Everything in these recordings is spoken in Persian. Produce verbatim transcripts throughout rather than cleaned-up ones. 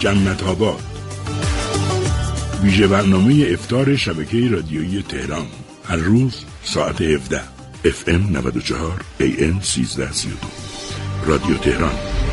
جنت آباد. ویژه برنامه افطار شبکه رادیویی تهران، هر روز ساعت هفده، اف ام نود و چهار، ای ام سیزده سی و دو، رادیو تهران.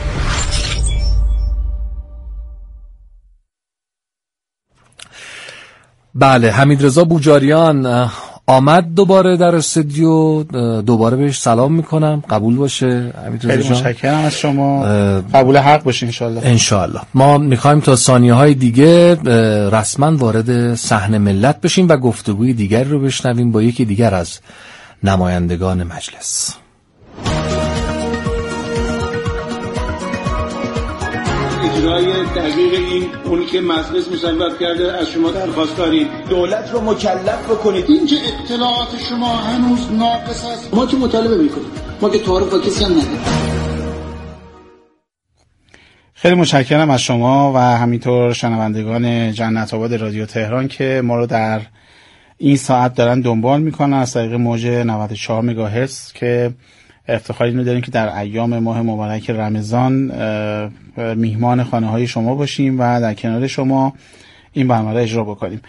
بله، حمیدرضا بوجاریان آمد دوباره در استودیو، دوباره بهش سلام میکنم. قبول باشه حمیدرضا جان. خیلی متشکرم از شما. قبول حق باشه انشالله. انشالله. ما میخوایم تا ثانیه های دیگه رسما وارد صحنه ملت بشیم و گفتگوی دیگر رو بشنویم با یکی دیگر از نمایندگان مجلس. اجرای دقیق این اونی که مجلس مصوب کرده از شما درخواست داریم دولت رو مکلف بکنید. این که اطلاعات شما هنوز ناقص است، ما که مطالبه میکنیم، ما که تعارف با کسی هم نداریم. خیلی متشکرم از شما و همینطور شنوندگان جنت آباد رادیو تهران که ما رو در این ساعت دارن دنبال میکنن از طریق موج نود و چهار مگاهرتز که افتخار اینو داریم که در ایام ماه مبارک رمضان میهمان خانه های شما باشیم و در کنار شما این برنامه رو اجرا بکنیم.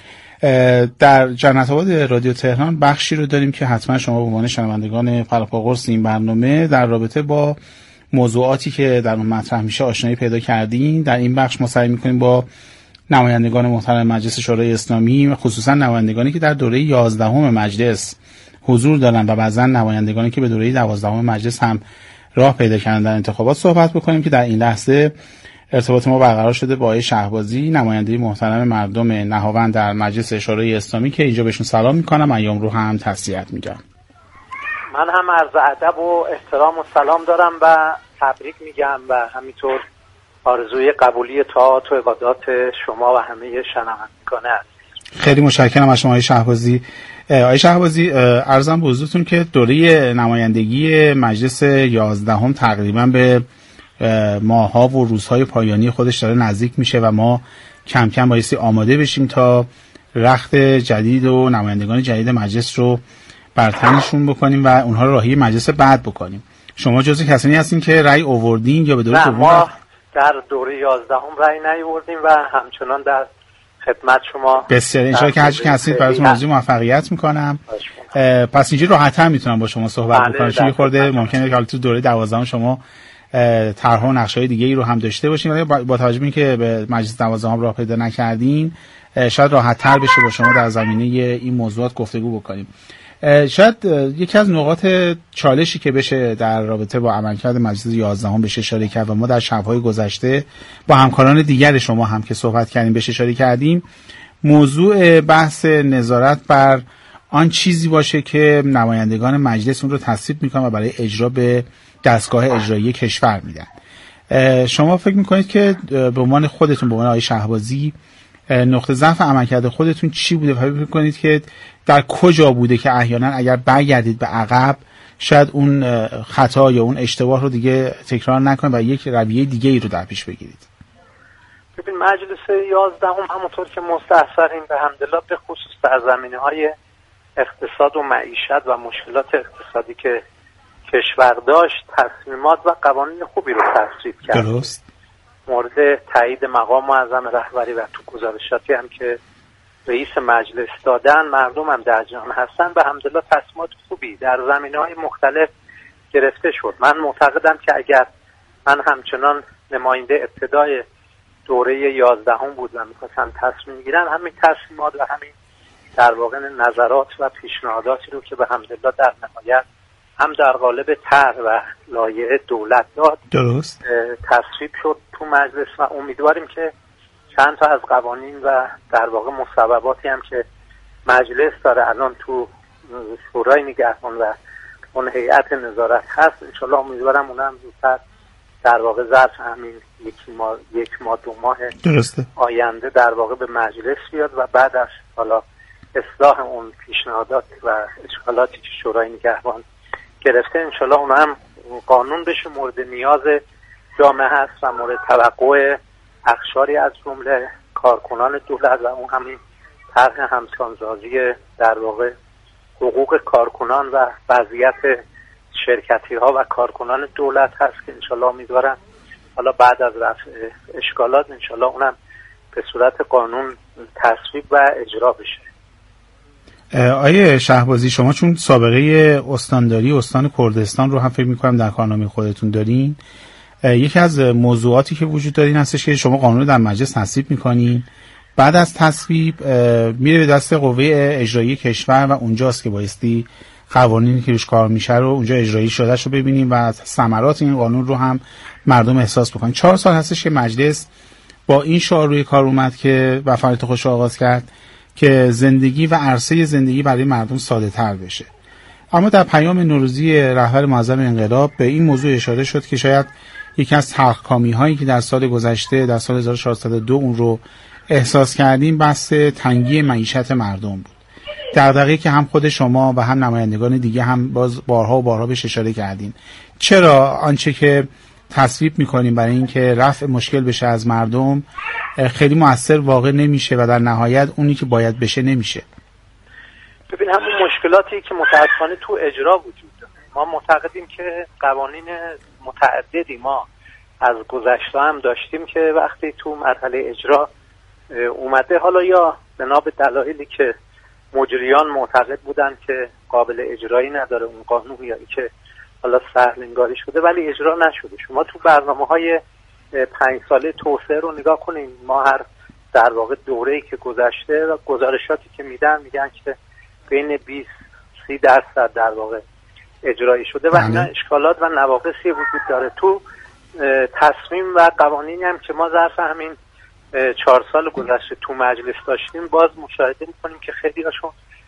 در جنت آباد رادیو تهران بخشی رو داریم که حتما شما به عنوان شنوندگان پرپاقرص این برنامه در رابطه با موضوعاتی که در اون مطرح میشه آشنایی پیدا کردین. در این بخش ما سعی میکنیم با نمایندگان محترم مجلس شورای اسلامی، خصوصا نمایندگانی که در دوره یازدهم مجلس حضور دارن و بعضا نمایندگانی که به دوره دوازدهم مجلس هم راه پیدا کردن در انتخابات صحبت بکنیم که در این لحظه ارتباط ما برقرار شده با آقای شهبازی، نماینده محترم مردم نهاوند در مجلس شورای اسلامی که اینجا بهشون سلام میکنم، ایام رو هم تسلیت میگم. من هم عرض ادب و احترام و سلام دارم و تبریک میگم و همینطور آرزوی قبولی طاعات و عبادات شما و همه شنوندگان است. خیلی متشکرم از شما آقای شهبازی. آقای شهبازی عرضم به حضورتون که دوره نمایندگی مجلس یازدهم تقریبا به ماه‌ها و روزهای پایانی خودش داره نزدیک میشه و ما کم کم بایستی آماده بشیم تا رخت جدید و نمایندگان جدید مجلس رو برتنشون بکنیم و اونها رو راهی مجلس بعد بکنیم. شما جزو کسانی هستین که رأی آوردین یا به دوره دوم؟ ما در دوره یازدهم رأی نیاوردیم و همچنان در خدمت شما. بسیار انشاءالله که هر چی که هستید براتون موضوع موفقیت میکنم. پس اینجوری راحت‌تر میتونم با شما صحبت بکنم، چون خورده ممکنه که حالا تو دوره دوازدهم شما طرح‌ها و نقشه‌های دیگه‌ای رو هم داشته باشین، ولی با توجه به اینکه به مجلس دوازدهم راه پیدا نکردین شاید راحت‌تر بشه با شما در زمینه این موضوعات گفتگو بکنیم. شاید یکی از نقاط چالشی که بشه در رابطه با عملکرد مجلس یازدهم بشه اشاره کرد و ما در شب‌های گذشته با همکاران دیگر شما هم که صحبت کردیم بشه اشاره کردیم، موضوع بحث نظارت بر آن چیزی باشه که نمایندگان مجلس اون رو تصویب میکنن و برای اجرا به دستگاه اجرایی کشور میدن. شما فکر میکنید که به عنوان خودتون به عنوان آقای شهبازی نقطه ضعف عملکرد خودتون چی بوده و فکر میکنید که در کجا بوده که احیانا اگر برگردید به عقب شاید اون خطا یا اون اشتباه رو دیگه تکرار نکنید و یک رویه دیگه ای رو در پیش بگیرید؟ ببین مجلس یازدهم همونطور که مستحضرین به حمدالله به خصوص در زمینه‌های اقتصاد و معیشت و مشکلات اقتصادی که کشور داشت تصمیمات و قوانین خوبی رو تصویب کرد. درست. مورد تایید مقام معظم رهبری و تو گزارشاتی هم که رئیس مجلس دادن مردم هم در جمع هستن به حمدالله تصمیمات خوبی در زمینه‌های مختلف گرفته شد. من معتقدم که اگر من همچنان نماینده ابتدای دوره یازدهم بود و می‌خواستم تصمیم گیرم، همین تصمیمات و همین در واقع نظرات و پیشنهاداتی رو که به حمدالله در نهایت هم در قالب طرح و لایحه دولت داد درست تصویب شد تو مجلس و امیدواریم که چند تا از قوانین و در واقع مصوباتی هم که مجلس داره الان تو شورای نگهبان و اون هیئت نظارت هست، انشالله امیدوارم اون هم زودتر در واقع ظرف همین یک ماه یک ماه دو ماه درسته آینده در واقع به مجلس بیاد و بعد از حالا اصلاح اون پیشنهادات و اشکالاتی که شورای نگهبان گرفته انشالله اون هم قانون بشه، مورد نیاز جامعه هست و مورد توقع اقشاری از جمله کارکنان دولت و اون همین طرح همسانسازی در واقع حقوق کارکنان و وضعیت شرکتی ها و کارکنان دولت هست که انشالله امیدوارم حالا بعد از رفع اشکالات انشالله اونم به صورت قانون تصویب و اجرا بشه. آیه شهبازی، شما چون سابقه استانداری استان کردستان رو هم فکر می‌کنم در کارنامه خودتون دارین، یکی از موضوعاتی که وجود داره این هستش که شما قانون در مجلس تصویب می‌کنین، بعد از تصویب میره به دست قوه اجرایی کشور و اونجاست که بایستی قوانینی که روش کار میشه رو اونجا اجرایی شدهش رو ببینیم و ثمرات این قانون رو هم مردم احساس بکنن. چهار سال هستش که مجلس با این شعار روی کار اومد که و فعالیت خوش آغاز کرد که زندگی و عرصه زندگی برای مردم ساده تر بشه. اما در پیام نوروزی رهبر معظم انقلاب به این موضوع اشاره شد که شاید یکی از تلخکامی هایی که در سال گذشته در سال هزار و چهارصد و دو اون رو احساس کردیم بحث تنگی معیشت مردم بود. دغدغه‌ای که هم خود شما و هم نمایندگان دیگه هم باز بارها و بارها بهش اشاره کردین. چرا آنچه که تصویب میکنیم برای اینکه رفع مشکل بشه از مردم خیلی مؤثر واقع نمیشه و در نهایت اونی که باید بشه نمیشه؟ ببین همون مشکلاتی که متاسفانه تو اجرا وجود داره. ما معتقدیم که قوانین متعددی ما از گذشته هم داشتیم که وقتی تو مرحله اجرا اومده، حالا یا بنا به دلایلی که مجریان معتقد بودن که قابل اجرایی نداره اون قانون، یا اینکه حالا سهل انگاری شده ولی اجرا نشده. شما تو برنامه‌های پنج ساله توسعه رو نگاه کنین، ما هر در واقع دوره‌ای که گذشته و گزارشاتی که میدن میگن که بین بیست سی درصد در واقع اجرایی شده و اینا اشکالات و نواقصی وجود داره. تو تصمیم و قوانینی هم که ما ظرف همین چهار سال گذشته تو مجلس داشتیم باز مشاهده میکنیم که خیلی هاشون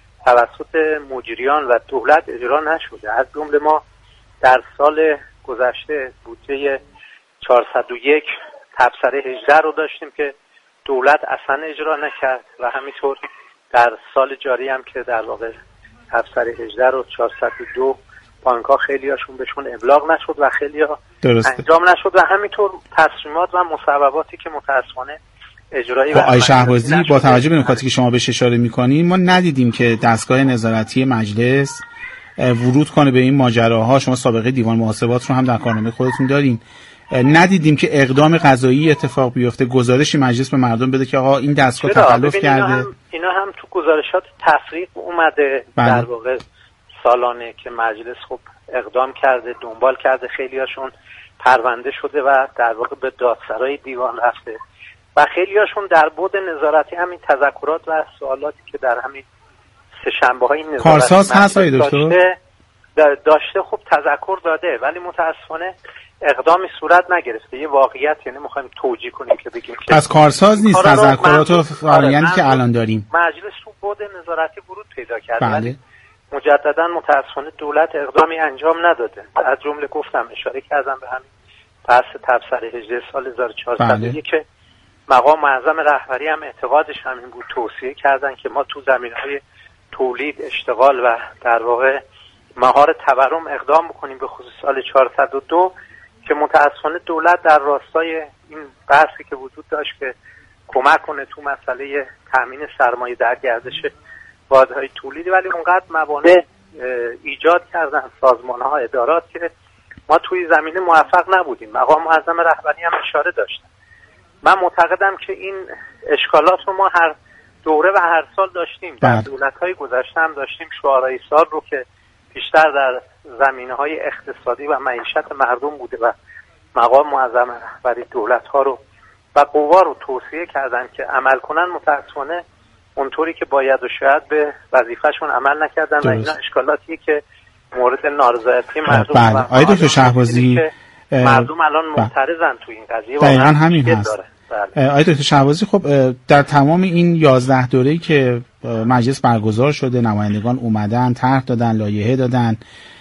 توسط مجریان و دولت اجرا نشده. از جمله ما در سال گذشته بودجه چهارصد و یک تبصره هجده رو داشتیم که دولت اصلا اجرا نکرد و همینطور در سال جاری هم که در واقع تبصره هجده رو چهارصد و دو بانک‌ها خیلی هاشون بهشون ابلاغ نشد و خیلی ها انجام نشد و همینطور تصمیمات و مصوباتی که متاسفانه اجرایی و آقای شهبازی با توجه به نکاتی که شما بهش اشاره می‌کنید ما ندیدیم که دستگاه نظارتی مجلس ورود کنه به این ماجراها. شما سابقه دیوان محاسبات رو هم در کارنامه خودتون دارین. ندیدیم که اقدام قضایی اتفاق بیفته، گزارشی مجلس به مردم بده که آقا این دستگاه تخلف کرده. اینا هم, اینا هم تو گزارشات تفریق اومده بله. در واقع سالانه که مجلس خب اقدام کرده، دنبال کرده، خیلی هاشون پرونده شده و در واقع به دادسرای دیوان رفته و خیلی هاشون در بعد نظارتی همین تذکرات و سوالاتی که در همین سه شنبه های نظارتی کارساز هست آقای دکتر داشته خب تذکر داده ولی متاسفانه اقدامی صورت نگرفته. یه واقعیت یعنی میخوایم توجیه کنیم که بگیم که پس کارساز نیست تذکرات و فرآیندی که الان داریم. مجلس تو بعد نظارتی ورود پیدا کرده بله. ولی مجددا متاسفانه دولت اقدامی انجام نداده. از جمله گفتم اشاره کردم به همین بحث تبصره هجده سال هزار و چهارصد و یک که مقام معظم رهبری هم اعتقادش همین بود، توصیه کردن که ما تو زمینه‌های تولید، اشتغال و در واقع مهار تورم اقدام بکنیم به خصوص سال چهارصد و دو که متاسفانه دولت در راستای این بحثی که وجود داشت که کمک کنه تو مسئله تامین سرمایه در گردش واحدهای تولیدی ولی اونقدر موانع ایجاد کردن سازمان‌ها، ادارات که ما توی زمینه موفق نبودیم. مقام معظم رهبری هم اشاره داشتن. من معتقدم که این اشکالات رو ما هر دوره و هر سال داشتیم. در دولت‌های گذشته هم داشتیم شعارهای سال رو که بیشتر در زمینه‌های اقتصادی و معیشت مردم بوده و مقام معظم رهبری دولت‌ها رو و قوا رو توصیه کردن که عمل کنن. متأسفانه اونطوری که باید و شاید به وظیفه‌شون عمل نکردن و اینا اشکالاتیه که مورد نارضایتی مردم بله. و آقای دکتر شهبازی مردم الان معترضن تو این قضیه دقیقاً همین هست. بله. آقای دکتر شهبازی خب در تمام این یازده دوره‌ای که مجلس برگزار شده نمایندگان اومدن، طرح دادن، لایحه دادن،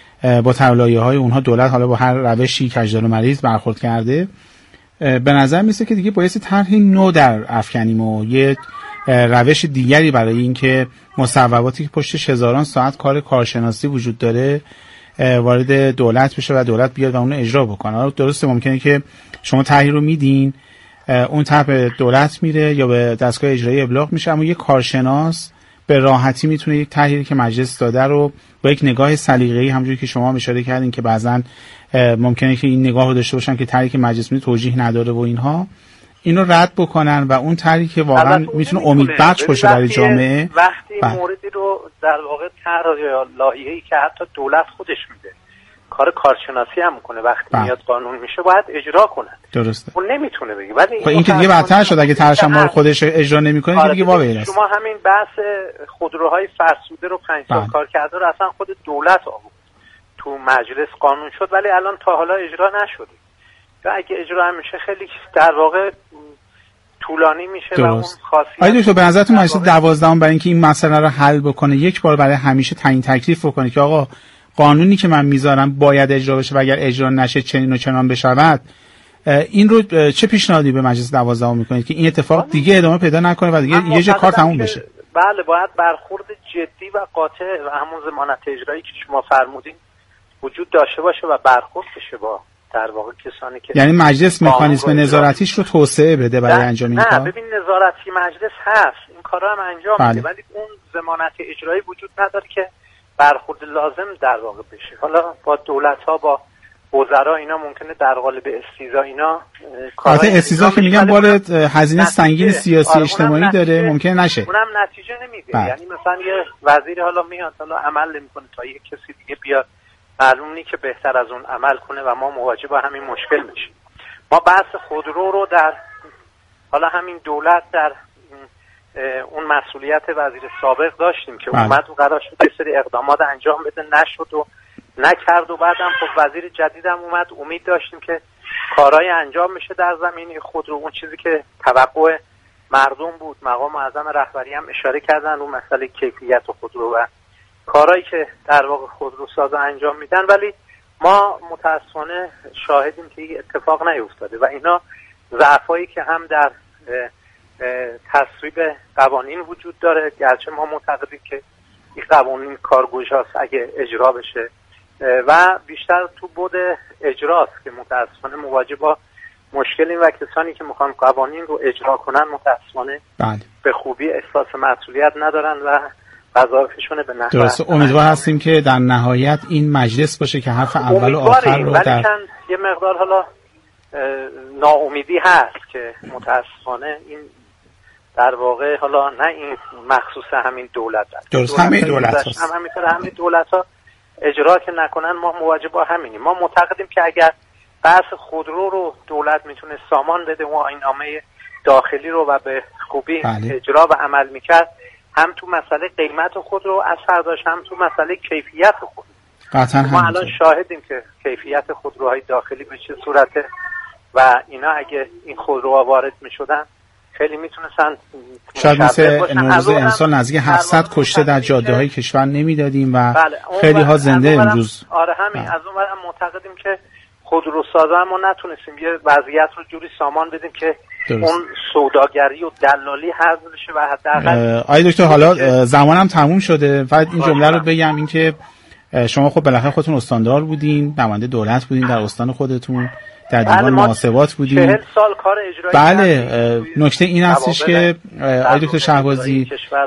با لایحه‌های اونها دولت حالا با هر روشی کجدار و مریض برخورد کرده. به نظر میسه که دیگه بایستی طرحی نو در افکنیم و یه روش دیگری برای اینکه مصوباتی که پشتش هزاران ساعت کار کارشناسی وجود داره وارد دولت بشه و دولت بیاد و اون اجرا بکنه. درسته ممکنه که شما طرحی رو میدین، اون طرح به دولت میره یا به دستگاه اجرایی ابلاغ میشه، اما یه کارشناس به راحتی میتونه یک تحلیلی که مجلس داده رو با یک نگاه سلیقه‌ای، همونجوری که شما اشاره کردین که بعضا ممکنه که این نگاه رو داشته باشن که طرحی که مجلس می توجیه نداره و اینها، اینو رد بکنن و اون طرحی که واقعا میتونه امیدبخش باشه برای جامعه. وقتی بله. موردی رو در واقع طرح یا لایحه‌ای که حتی دولت خودش میده، کار کارشناسی هم میکنه، وقتی بله. میاد قانون میشه باید اجرا کنن. درسته. اون نمیتونه بگه. ولی خب این که دیگه بدتر شد، اگه طرحش ما رو خودش اجرا نمیکنه که دیگه واقعا است. شما همین بحث خودروهای فرسوده رو پنج سال کار کرده رو اصلا خود دولت آورد تو مجلس قانون شد، ولی الان تا حالا اجرا نشده. یا اگه اجرا میشه خیلی در واقع طولانی میشه. درست. و اون خاصیت آیا دکتر به نظرتون مجلس دوازدهم برای اینکه این مسئله رو حل بکنه یک بار برای همیشه تعیین تکلیف بکنه که آقا قانونی که من میذارم باید اجرا بشه و اگر اجرا نشه چنین و چنان بشود، این رو چه پیشنهادی به مجلس دوازدهم میکنید که این اتفاق دیگه ادامه پیدا نکنه و دیگه یه جا کار تموم بشه؟ بله، باید برخورد جدی و قاطع و همون ضمانت اجرایی که شما فرمودین وجود داشته باشه و برخورد بشه با در واقع کسانی که یعنی مجلس مکانیزم نظارتیش رو توسعه بده برای انجام این کار. نه ببین، نظارتی مجلس هست، این کارا هم انجام بله. میده، ولی اون ضمانت اجرایی وجود نداره که برخورد لازم در واقع بشه. حالا با دولت‌ها، با وزرا اینا ممکنه در قالب استیزا اینا کارهای استیزا که میگن بار هزینه سنگین سیاسی اجتماعی داره ممکنه نشه، اونم نتیجه نمیده. یعنی مثلا یه وزیر حالا میاد حالا عمل نمیکنه تا یه کسی دیگه بیاد، معلوم نیست که بهتر از اون عمل کنه و ما مواجه با همین مشکل میشیم. ما بحث خودرو رو در حالا همین دولت در اون مسئولیت وزیر سابق داشتیم که اومد و قرار شد یه سری اقدامات انجام بده، نشد و نکرد و بعدم خب وزیر جدیدم اومد، امید داشتیم که کارهای انجام میشه در زمینه خودرو. اون چیزی که توقع مردم بود، مقام معظم رهبری هم اشاره کردن رو مسئله کیفیت خودرو و کارهایی که در واقع خودروسازا انجام میدن، ولی ما متاسفانه شاهدیم که این اتفاق نیفتاده و اینا ضعفایی که هم در تصویب قوانین وجود داره، گرچه ما معتقدیم که این قوانین کارگوشاست اگه اجرا بشه و بیشتر تو بود اجراست که متاسفانه مواجه با مشکلی و کسانی که میخوان قوانین رو اجرا کنن متاسفانه بله. به خوبی احساس مسئولیت ندارن و وظایفشون به نحو درسته. امیدوار هستیم که در نهایت این مجلس باشه که حرف اول و آخر رو در یه مقدار حالا ناامیدی هست که متاسفانه این در واقع حالا نه این مخصوص همین دولت هست، درست همه دولت هست، هم همینطور همه دولت ها اجرا که نکنن ما مواجه با همینیم. ما معتقدیم که اگر بحث خودرو رو دولت میتونه سامان بده و آیین‌نامه داخلی رو و به خوبی بله. اجرا و عمل میکرد، هم تو مسئله قیمت خودرو اثر داشت، هم تو مسئله کیفیت خودرو. قطعاً ما الان شاهدیم که کیفیت خودروهای داخلی به چه صورته و اینا اگه این خودروها وارد میشدن خیلی میتونستن شاید مثل نوروز امسال نزدیک هفتصد کشته در جاده های کشور نمیدادیم و بله. خیلی ها زنده امروز. آره همین بله. از اون ورم معتقدیم که خودروسازا ما نتونستیم یه وضعیت رو جوری سامان بدیم که درست. اون سوداگری و دلالی حذف بشه و حداقل آقای دکتر حالا زمانم تموم شده، فقط این جمله رو بگم، این که شما خب بالاخره خودتون استاندار بودین، نماینده دولت بودین در استان خودتون، در دیوان محاسبات بودین، چهل سال کار اجرایی بله. نکته این هستش که آقای دکتر شهبازی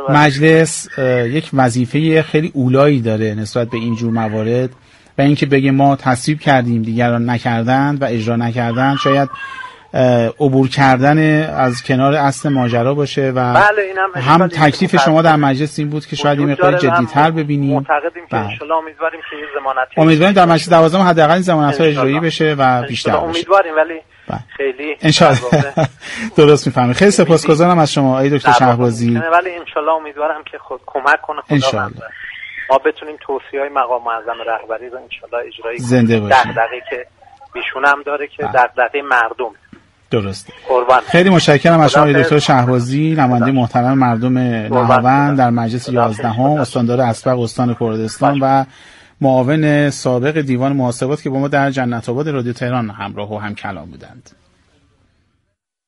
مجلس یک وظیفه خیلی اولایی داره نسبت به این جور موارد و اینکه بگه ما تصویب کردیم دیگران نکردن و اجرا نکردن شاید عبور کردن از کنار اصل ماجرا باشه و بله هم, هم تکلیف شما در مجلس این بود که شاید این مقدار جدی‌تر ببینیم. معتقدیم که ان شاءالله امیدواریم که این ضمانت امیدواریم در مجلس دوازدهم حداقل این ضمانت‌ها اجرایی بشه و بیشتر بشه. امیدواریم ولی بله. خیلی ان شاءالله درست می‌فهمید. خیلی سپاسگزارم از شما آقای دکتر شهبازی. ولی ان شاءالله امیدوارم که خود کمک کنه خدا ما بتونیم توصیه‌های مقام معظم رهبری رو ان شاءالله اجرایی کنیم. دغدغه‌ای که ایشون هم داره که دغدغه مردم. درسته. خیلی متشکرم از شما دکتر شهبازی، نماینده محترم مردم نهاوند در مجلس یازدهم، استاندار اسبق استان کردستان و معاون سابق دیوان محاسبات که با ما در جنت آباد رادیو تهران همراه و هم کلام بودند.